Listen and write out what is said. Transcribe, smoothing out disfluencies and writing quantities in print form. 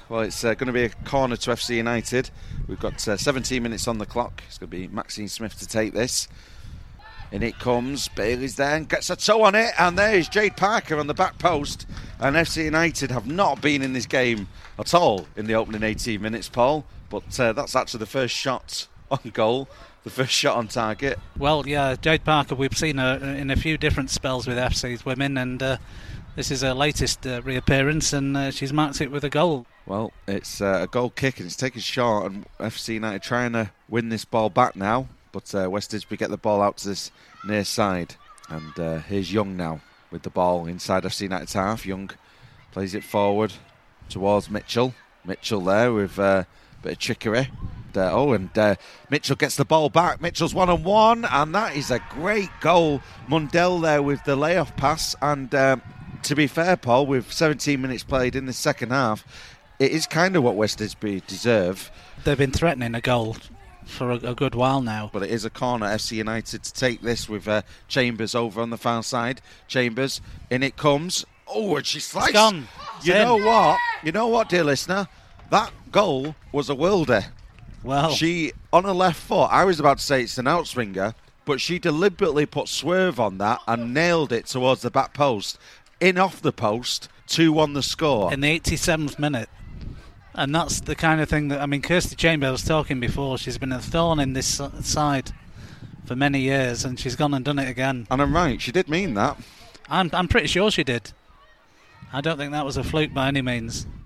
Well, it's going to be a corner to FC United. We've got 17 minutes on the clock. It's going to be Maxine Smith to take this. In it comes. Bailey's there and gets a toe on it. And there's Jade Parker on the back post. And FC United have not been in this game at all in the opening 18 minutes, Paul. But that's actually the first shot on goal. The first shot on target. Well, yeah, Jade Parker, we've seen her in a few different spells with FC's women. And this is her latest reappearance. And she's marked it with a goal. Well, it's a goal kick and it's taken short. And FC United trying to win this ball back now. But West Didsbury get the ball out to this near side. And here's Young now with the ball inside FC United's half. Young plays it forward towards Mitchell. Mitchell there with a bit of trickery. Mitchell gets the ball back. Mitchell's 1-on-1. And that is a great goal. Mundell there with the layoff pass. And to be fair, Paul, with 17 minutes played in the second half, it is kind of what West Didsbury deserve. They've been threatening a goal for a good while now. But it is a corner, FC United to take this with Chambers over on the far side. Chambers, in it comes. Oh, and she sliced. It's gone. You know what, dear listener? That goal was a worlder. Well, she, on her left foot, I was about to say it's an outswinger, but she deliberately put swerve on that and nailed it towards the back post. In off the post, 2-1 the score. In the 87th minute. And that's the kind of thing that, I mean, Kirsty Chambers was talking before, she's been a thorn in this side for many years, and she's gone and done it again. And I'm right, she did mean that. I'm pretty sure she did. I don't think that was a fluke by any means.